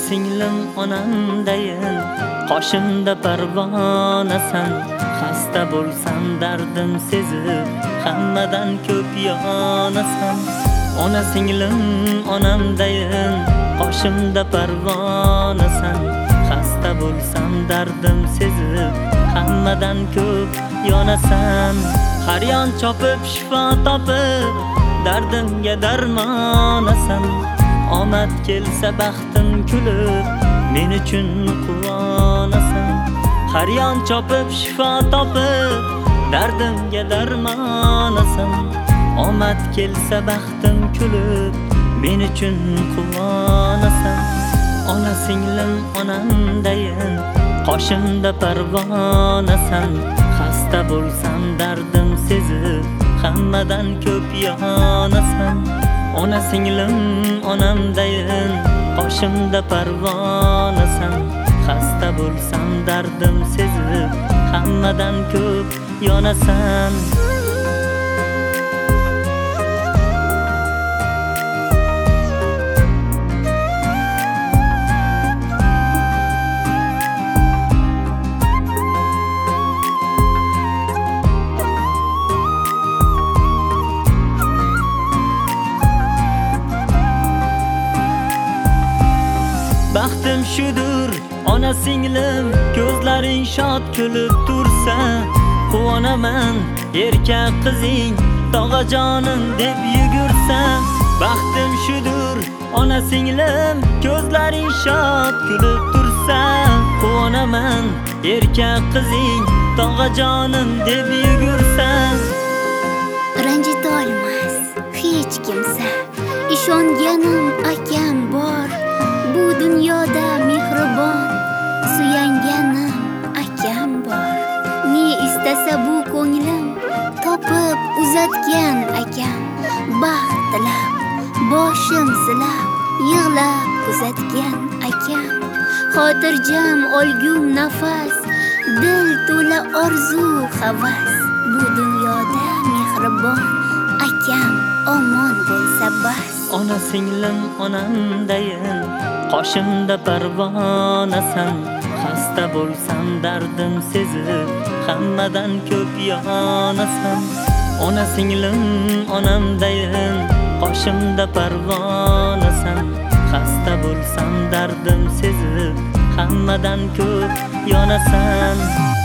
singlim onamdayin, qoshimda parvonasan. Xasta bo'lsam dardim sezib, hammadan ko'p yonasan. Ona singlim onamdayin, qoshimda parvonasan. Xasta bo'lsam dardim sezib, hammadan ko'p yonasan. Har yon chopib shifo topib, dardimga darmonasan. Omad kelsa baxtim kulib, men uchun quvonasan. Har yon chopib shifo topib, dardimga darmonasan. Omad kelsa baxtim kulib, men uchun quvonasan. Ona singlim onamdayin, qoshimda parvonasan. Xasta bo'lsam dardim sezib, hammadan ko'p yonasan. Ona singlim onamdayin, qoshimda parvonasan. Xasta bo'lsam dardim sezib, hammadan ko'p yonasan. Baxtim shudur ona singlim, ko'zlaring shod kulib tursa, quvonaman erkak qizing, tog'ajonim deb yugursa. Baxtim shudur ona singlim, ko'zlaring shod kulib tursa, quvonaman erkak qizing, tog'ajonim deb yugursa. Ranjita olmas hech kimsa, ishonganim akam bor. Bu dunyoda mehribon, suyanganim akam bor. Ne istasa bu ko'nglim, topib uzatgan akam. Baxt tilab, boshim silab, yig'lab kuzatgan akam. Xotirjam olgum nafas, dil to'la orzu havas. Bu dunyoda mehribon, akam omon bo'lsa bas. Ona singlim onamdayin, qoshimda parvonasan. Xasta bo'lsam dardim sezib, hammadan ko'p yonasan. Ona singlim onamdayin, qoshimda parvonasan. Xasta bo'lsam dardim sezib, hammadan ko'p yonasan.